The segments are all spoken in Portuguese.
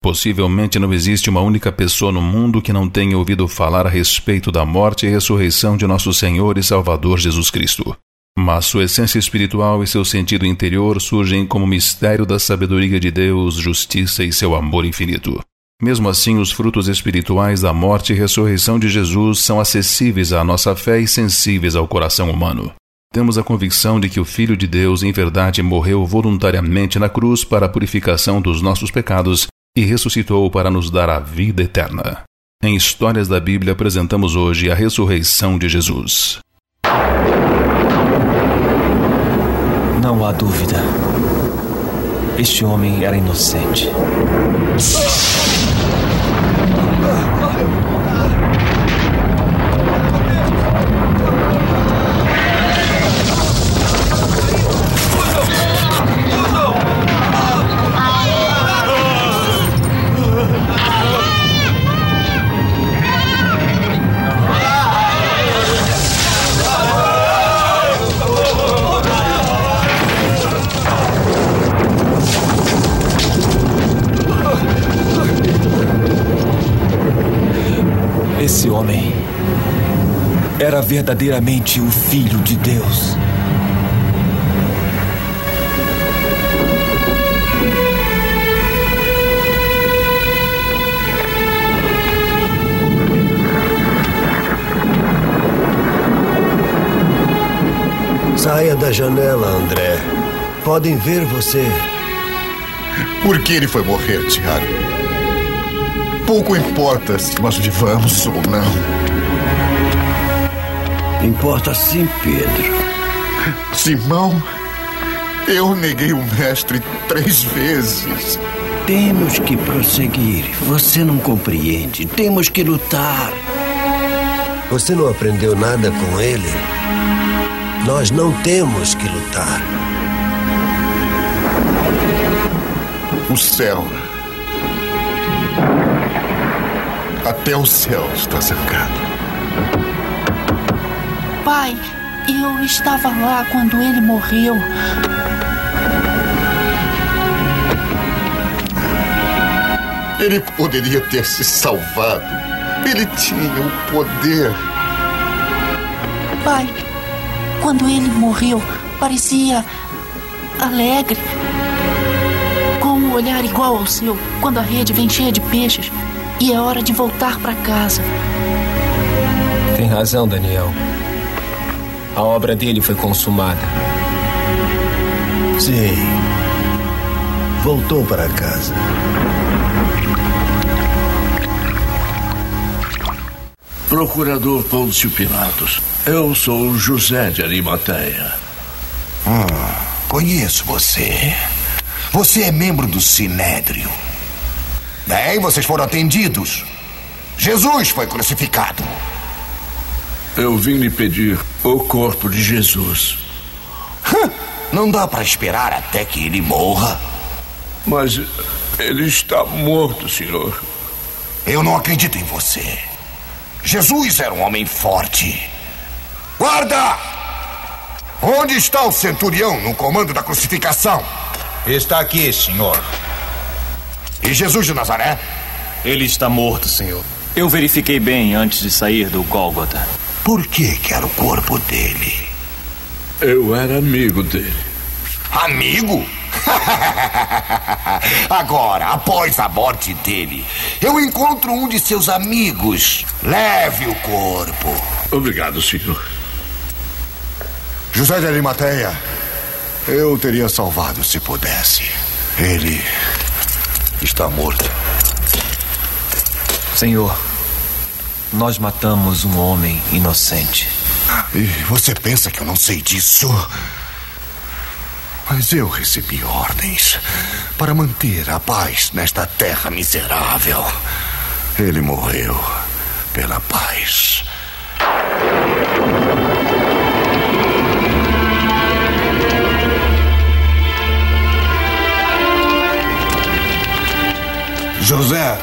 Possivelmente não existe uma única pessoa no mundo que não tenha ouvido falar a respeito da morte e ressurreição de nosso Senhor e Salvador Jesus Cristo. Mas sua essência espiritual e seu sentido interior surgem como mistério da sabedoria de Deus, justiça e seu amor infinito. Mesmo assim, os frutos espirituais da morte e ressurreição de Jesus são acessíveis à nossa fé e sensíveis ao coração humano. Temos a convicção de que o Filho de Deus, em verdade, morreu voluntariamente na cruz para a purificação dos nossos pecados e ressuscitou para nos dar a vida eterna. Em Histórias da Bíblia apresentamos hoje a ressurreição de Jesus. Não há dúvida. Este homem era inocente. Esse homem era verdadeiramente o Filho de Deus. Saia da janela, André. Podem ver você. Por que ele foi morrer, Tiago? Pouco importa se nós vivamos ou não. Importa sim, Pedro. Simão, eu neguei o mestre 3 vezes. Temos que prosseguir. Você não compreende. Temos que lutar. Você não aprendeu nada com ele? Nós não temos que lutar. O céu... Até o céu está zangado. Pai, eu estava lá quando ele morreu. Ele poderia ter se salvado. Ele tinha o poder. Pai, quando ele morreu, parecia alegre. Com um olhar igual ao seu, quando a rede vem cheia de peixes. E é hora de voltar para casa. Tem razão, Daniel. A obra dele foi consumada. Sim. Voltou para casa. Procurador Pôncio Pilatos, eu sou José de Arimateia. Conheço você. Você é membro do Sinédrio. Bem, vocês foram atendidos. Jesus foi crucificado. Eu vim lhe pedir o corpo de Jesus. Não dá para esperar até que ele morra. Mas ele está morto, senhor. Eu não acredito em você. Jesus era um homem forte. Guarda! Onde está o centurião no comando da crucificação? Está aqui, senhor. E Jesus de Nazaré? Ele está morto, senhor. Eu verifiquei bem antes de sair do Gólgota. Por que quer o corpo dele? Eu era amigo dele. Amigo? Agora, após a morte dele, eu encontro um de seus amigos. Leve o corpo. Obrigado, senhor. José de Arimateia, eu teria salvado se pudesse. Ele está morto. Senhor, nós matamos um homem inocente. E você pensa que eu não sei disso? Mas eu recebi ordens para manter a paz nesta terra miserável. Ele morreu pela paz. José.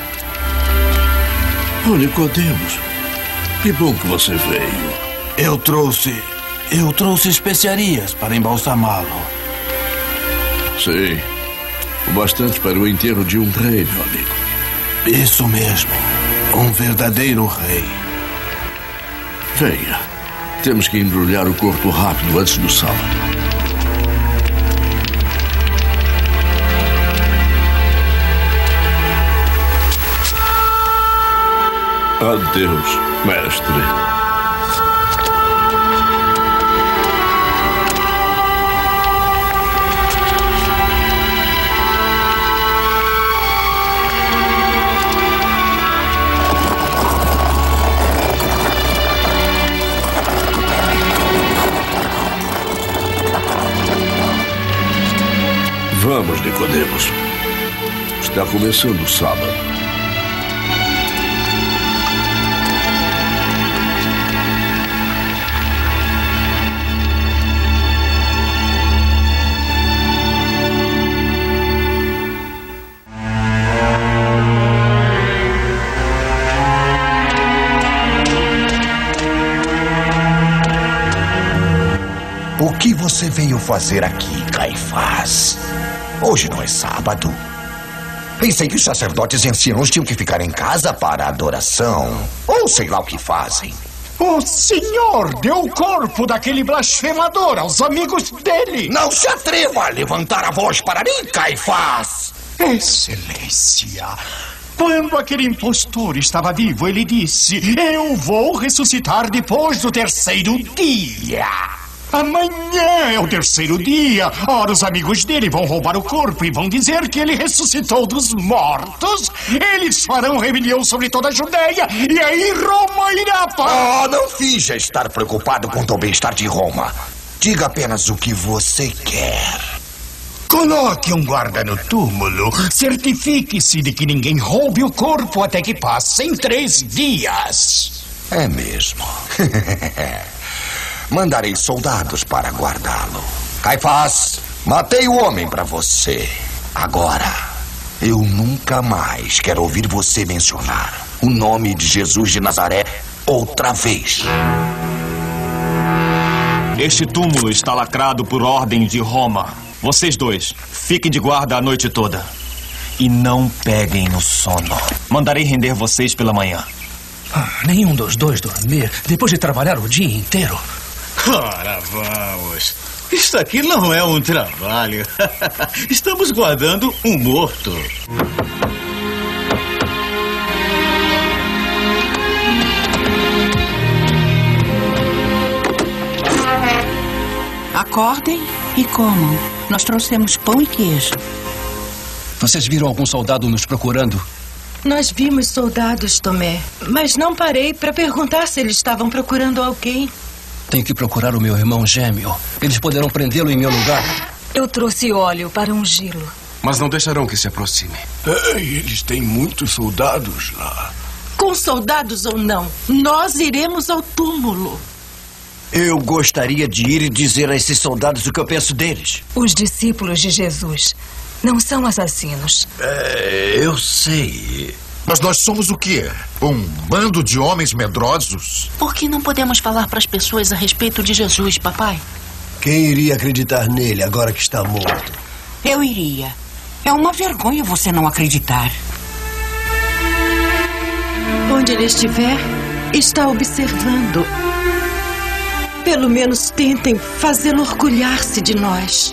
Ô, Nicodemos, que bom que você veio. Eu trouxe especiarias para embalsamá-lo. Sei. O bastante para o enterro de um rei, meu amigo. Isso mesmo. Um verdadeiro rei. Venha. Temos que embrulhar o corpo rápido antes do sábado. Adeus, mestre. Vamos, Nicodemos. Está começando o sábado. O que você veio fazer aqui, Caifás? Hoje não é sábado. Pensei que os sacerdotes e anciãos tinham que ficar em casa para a adoração. Ou sei lá o que fazem. O senhor deu o corpo daquele blasfemador aos amigos dele. Não se atreva a levantar a voz para mim, Caifás. Excelência, quando aquele impostor estava vivo, ele disse: eu vou ressuscitar depois do terceiro dia. Amanhã é o terceiro dia. Ora, os amigos dele vão roubar o corpo e vão dizer que ele ressuscitou dos mortos. Eles farão rebelião sobre toda a Judéia e aí Roma irá para... Oh, não finja estar preocupado quanto ao bem-estar de Roma. Diga apenas o que você quer. Coloque um guarda no túmulo. Certifique-se de que ninguém roube o corpo até que passem 3 dias. É mesmo. Mandarei soldados para guardá-lo. Caifás, matei o homem para você. Agora, eu nunca mais quero ouvir você mencionar o nome de Jesus de Nazaré outra vez. Este túmulo está lacrado por ordem de Roma. Vocês dois, fiquem de guarda a noite toda. E não peguem no sono. Mandarei render vocês pela manhã. Nenhum dos dois dormir depois de trabalhar o dia inteiro. Ora, vamos. Isso aqui não é um trabalho. Estamos guardando um morto. Acordem e comam. Nós trouxemos pão e queijo. Vocês viram algum soldado nos procurando? Nós vimos soldados, Tomé, mas não parei para perguntar se eles estavam procurando alguém. Tenho que procurar o meu irmão gêmeo. Eles poderão prendê-lo em meu lugar. Eu trouxe óleo para ungí-lo. Mas não deixarão que se aproxime. Eles têm muitos soldados lá. Com soldados ou não, nós iremos ao túmulo. Eu gostaria de ir e dizer a esses soldados o que eu penso deles. Os discípulos de Jesus não são assassinos. Eu sei. Mas nós somos o quê? Um bando de homens medrosos? Por que não podemos falar para as pessoas a respeito de Jesus, papai? Quem iria acreditar nele agora que está morto? Eu iria. É uma vergonha você não acreditar. Onde ele estiver, está observando. Pelo menos tentem fazê-lo orgulhar-se de nós.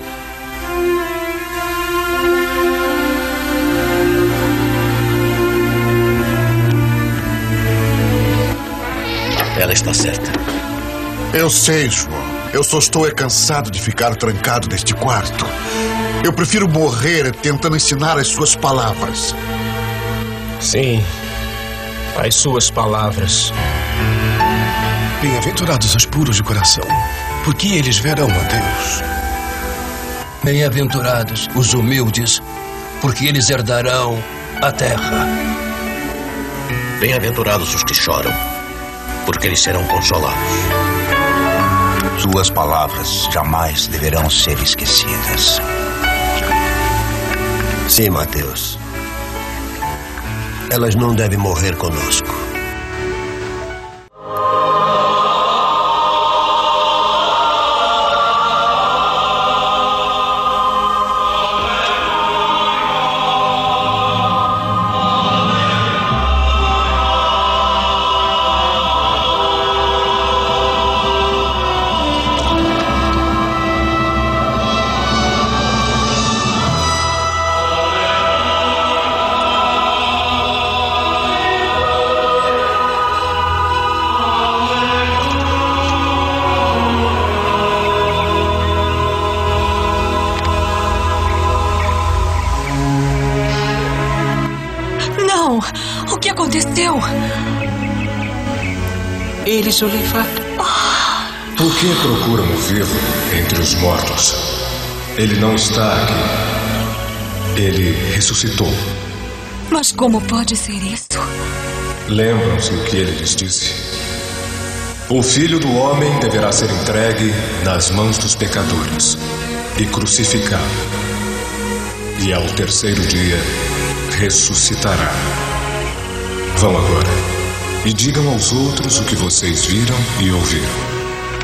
Ela está certa. Eu sei, João. Eu só estou cansado de ficar trancado neste quarto. Eu prefiro morrer tentando ensinar as suas palavras. Sim, as suas palavras. Bem-aventurados os puros de coração, porque eles verão a Deus. Bem-aventurados os humildes, porque eles herdarão a terra. Bem-aventurados os que choram, porque eles serão consolados. Suas palavras jamais deverão ser esquecidas. Sim, Mateus. Elas não devem morrer conosco. Não! O que aconteceu? Eles o levaram. Por que procuram o vivo entre os mortos? Ele não está aqui. Ele ressuscitou. Mas como pode ser isso? Lembram-se o que ele lhes disse? O Filho do Homem deverá ser entregue nas mãos dos pecadores e crucificado. E ao terceiro dia ressuscitará. Vão agora e digam aos outros o que vocês viram e ouviram.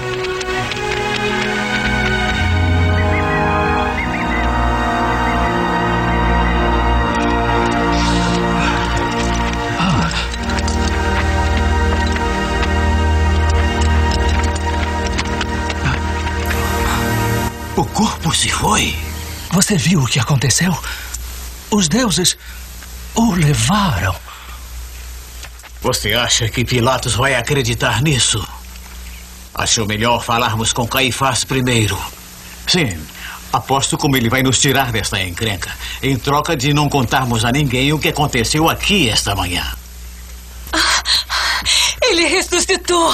O corpo se foi. Você viu o que aconteceu? Os deuses o levaram. Você acha que Pilatos vai acreditar nisso? Achou melhor falarmos com Caifás primeiro. Sim, aposto como ele vai nos tirar desta encrenca, em troca de não contarmos a ninguém o que aconteceu aqui esta manhã. Ele ressuscitou.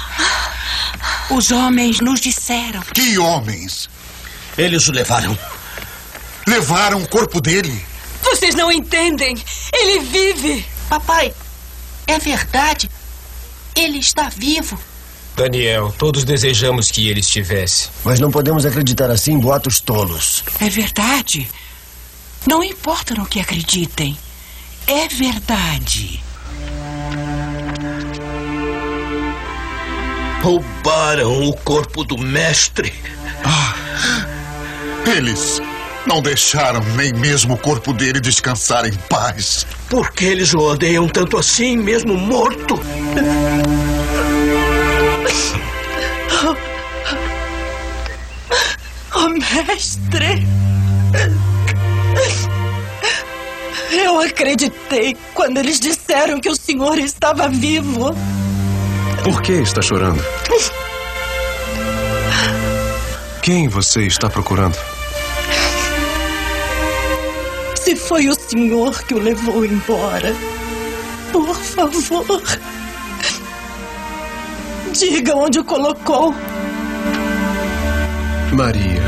Os homens nos disseram. Que homens? Eles o levaram. Levaram o corpo dele. Vocês não entendem. Ele vive. Papai, é verdade. Ele está vivo. Daniel, todos desejamos que ele estivesse. Mas não podemos acreditar assim em boatos tolos. É verdade. Não importa no que acreditem. É verdade. Roubaram o corpo do mestre. Eles não deixaram nem mesmo o corpo dele descansar em paz. Por que eles o odeiam tanto assim, mesmo morto? Oh, mestre! Eu acreditei quando eles disseram que o senhor estava vivo. Por que está chorando? Quem você está procurando? Se foi o senhor que o levou embora, por favor, diga onde o colocou. Maria.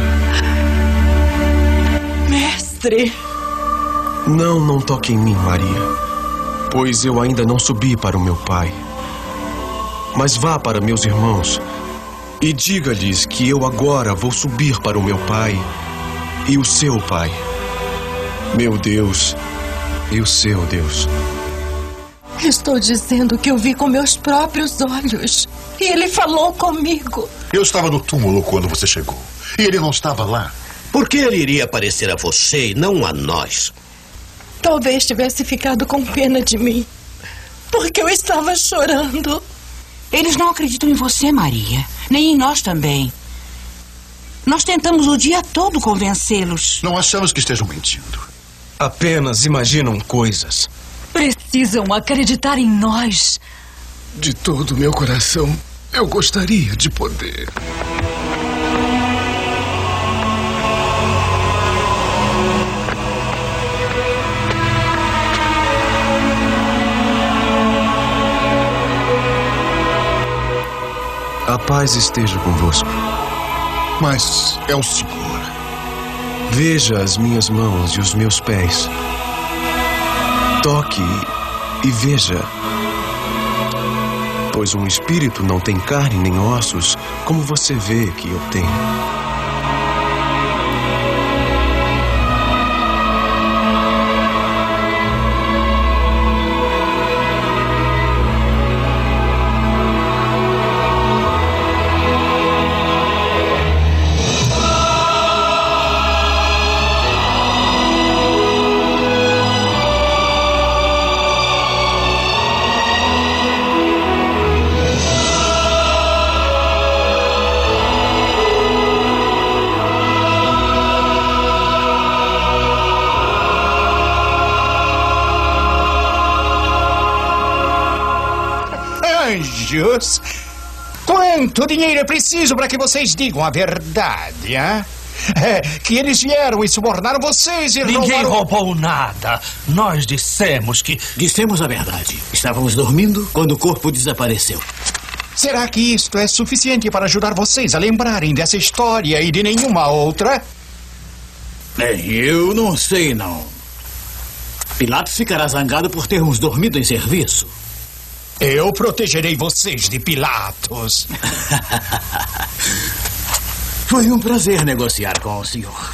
Mestre. Não toque em mim, Maria, pois eu ainda não subi para o meu pai. Mas vá para meus irmãos e diga-lhes que eu agora vou subir para o meu pai e o seu pai, meu Deus e o seu Deus. Estou dizendo que eu vi com meus próprios olhos. E ele falou comigo. Eu estava no túmulo quando você chegou. E ele não estava lá. Por que ele iria aparecer a você e não a nós? Talvez tivesse ficado com pena de mim. Porque eu estava chorando. Eles não acreditam em você, Maria. Nem em nós também. Nós tentamos o dia todo convencê-los. Não achamos que estejam mentindo. Apenas imaginam coisas. Precisam acreditar em nós. De todo o meu coração, eu gostaria de poder. A paz esteja convosco. Mas é o Senhor. Veja as minhas mãos e os meus pés. Toque e veja. Pois um espírito não tem carne nem ossos, como você vê que eu tenho. Anjos, quanto dinheiro é preciso para que vocês digam a verdade, hein? que eles vieram e subornaram vocês e Ninguém roubou nada. Nós dissemos que... Dissemos a verdade. Estávamos dormindo quando o corpo desapareceu. Será que isto é suficiente para ajudar vocês a lembrarem dessa história e de nenhuma outra? Bem, eu não sei, não. Pilatos ficará zangado por termos dormido em serviço. Eu protegerei vocês de Pilatos. Foi um prazer negociar com o senhor.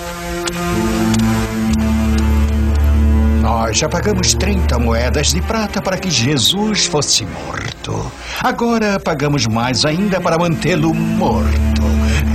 Nós já pagamos 30 moedas de prata para que Jesus fosse morto. Agora pagamos mais ainda para mantê-lo morto.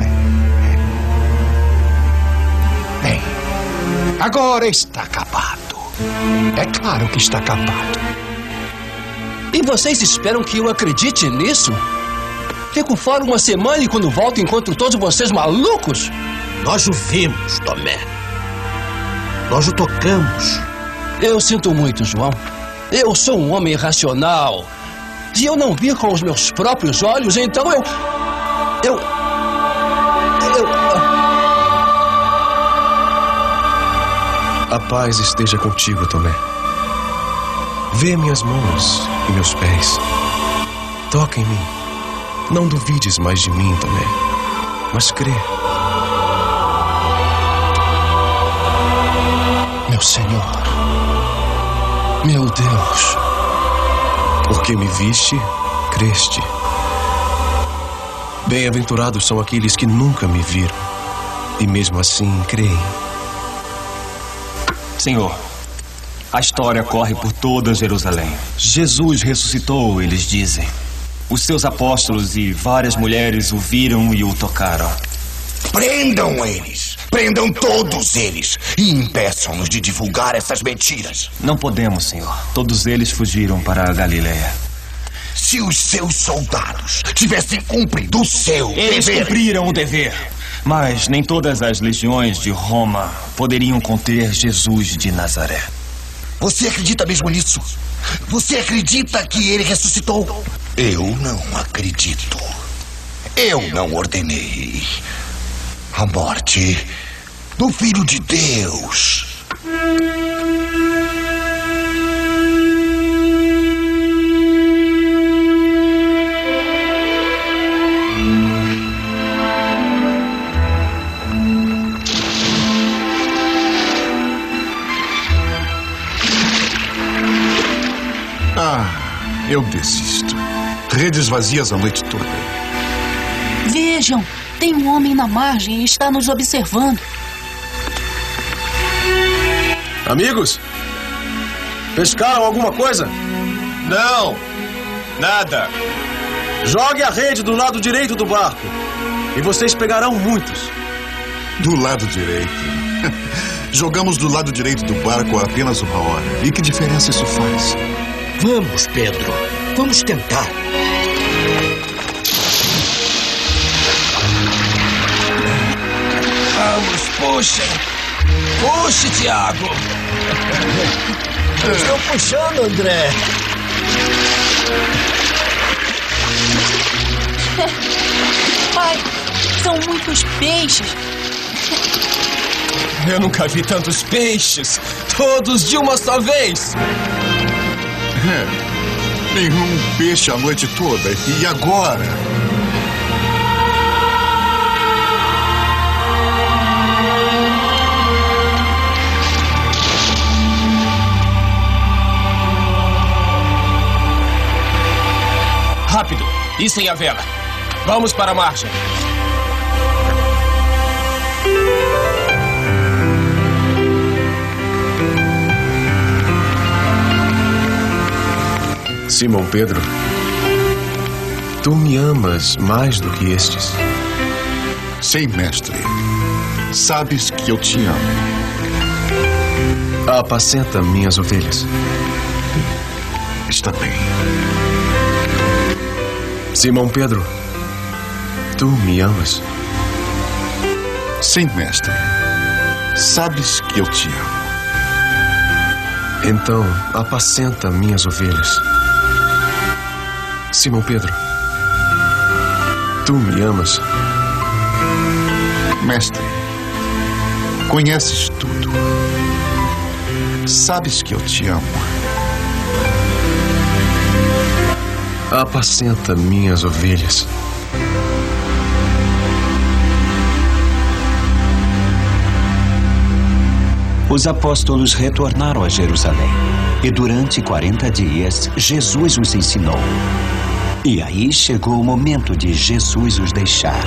Bem, agora está acabado. É claro que está acabado. E vocês esperam que eu acredite nisso? Fico fora uma semana e quando volto encontro todos vocês malucos? Nós o vimos, Tomé. Nós o tocamos. Eu sinto muito, João. Eu sou um homem racional. Se eu não vir com os meus próprios olhos, então A paz esteja contigo, Tomé. Vê minhas mãos e meus pés. Toca em mim. Não duvides mais de mim, Tomé, mas crê. Meu Senhor, meu Deus. Porque me viste, creste. Bem-aventurados são aqueles que nunca me viram e mesmo assim creem. Senhor, a história corre por toda Jerusalém. Jesus ressuscitou, eles dizem. Os seus apóstolos e várias mulheres o viram e o tocaram. Prendam eles! Prendam todos eles! E impeçam-nos de divulgar essas mentiras. Não podemos, Senhor. Todos eles fugiram para a Galileia. Se os seus soldados tivessem cumprido o seu dever... Eles cumpriram o dever. Mas nem todas as legiões de Roma poderiam conter Jesus de Nazaré. Você acredita mesmo nisso? Você acredita que ele ressuscitou? Eu não acredito. Eu não ordenei a morte do Filho de Deus. Eu desisto. Redes vazias a noite toda. Vejam, tem um homem na margem e está nos observando. Amigos, pescaram alguma coisa? Não, nada. Jogue a rede do lado direito do barco e vocês pegarão muitos. Do lado direito? Jogamos do lado direito do barco há apenas uma hora. E que diferença isso faz? Vamos, Pedro. Vamos tentar. Vamos, puxa. Puxe, Tiago. Estou puxando, André. Pai, são muitos peixes. Eu nunca vi tantos peixes. Todos de uma só vez. Nenhum peixe a noite toda. E agora? Rápido! Içem a vela. Vamos para a margem. Simão Pedro, tu me amas mais do que estes? Sim, mestre. Sabes que eu te amo. Apacenta minhas ovelhas. Está bem. Simão Pedro, tu me amas? Sim, mestre. Sabes que eu te amo. Então, apacenta minhas ovelhas. Simão Pedro, tu me amas? Mestre, Conheces tudo. Sabes que eu te amo. Apacenta minhas ovelhas. Os apóstolos retornaram a Jerusalém. E durante 40 dias, Jesus os ensinou. E aí chegou o momento de Jesus os deixar.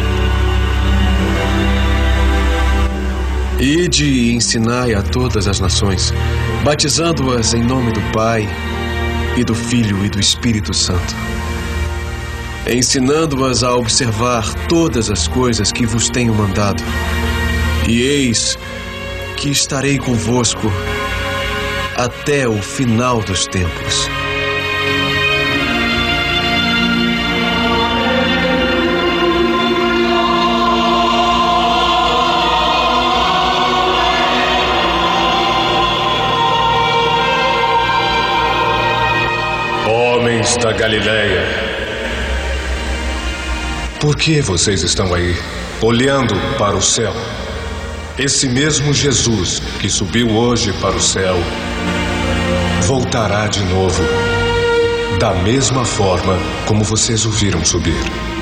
Ide e ensinai a todas as nações, batizando-as em nome do Pai, e do Filho e do Espírito Santo, ensinando-as a observar todas as coisas que vos tenho mandado. E eis que estarei convosco até o final dos tempos. Homens da Galileia, por que vocês estão aí, olhando para o céu? Esse mesmo Jesus que subiu hoje para o céu, voltará de novo, da mesma forma como vocês o viram subir.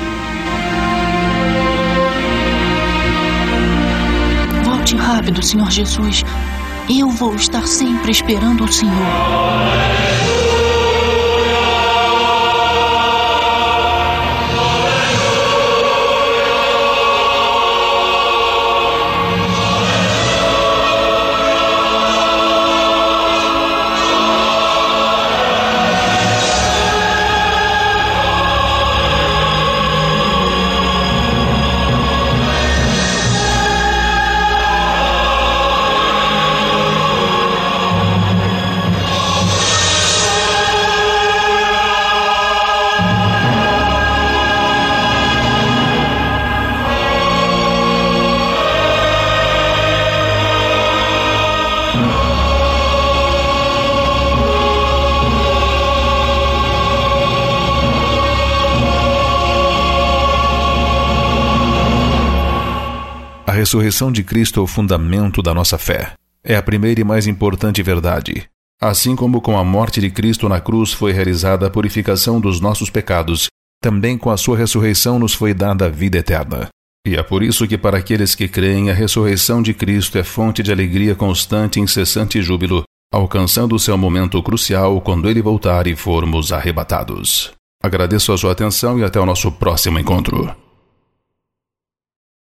Volte rápido, Senhor Jesus. Eu vou estar sempre esperando o Senhor. A ressurreição de Cristo é o fundamento da nossa fé. É a primeira e mais importante verdade. Assim como com a morte de Cristo na cruz foi realizada a purificação dos nossos pecados, também com a sua ressurreição nos foi dada a vida eterna. E é por isso que para aqueles que creem, a ressurreição de Cristo é fonte de alegria constante e incessante júbilo, alcançando o seu momento crucial quando Ele voltar e formos arrebatados. Agradeço a sua atenção e até o nosso próximo encontro.